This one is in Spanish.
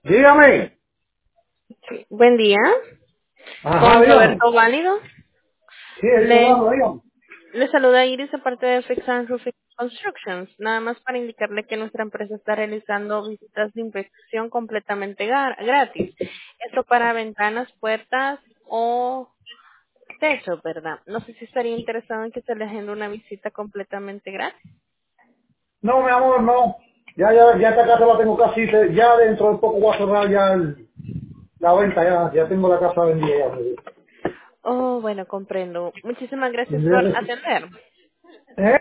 Dígame. Buen día, Ajá, con dígame. Roberto Válido. Sí, ahí Le, hablando, dígame. le saluda Iris de parte de Fix and Roofing Constructions. Nada más para indicarle que nuestra empresa está realizando visitas de inspección completamente gratis. Esto para ventanas, puertas o techo, ¿verdad? No sé si estaría interesado en que se le agende una visita completamente gratis. No, mi amor, no. Ya esta casa la tengo casi, ya dentro de poco voy a cerrar ya la venta, ya tengo la casa vendida ya. Oh, bueno, comprendo. Muchísimas gracias por ¿Eh? atender.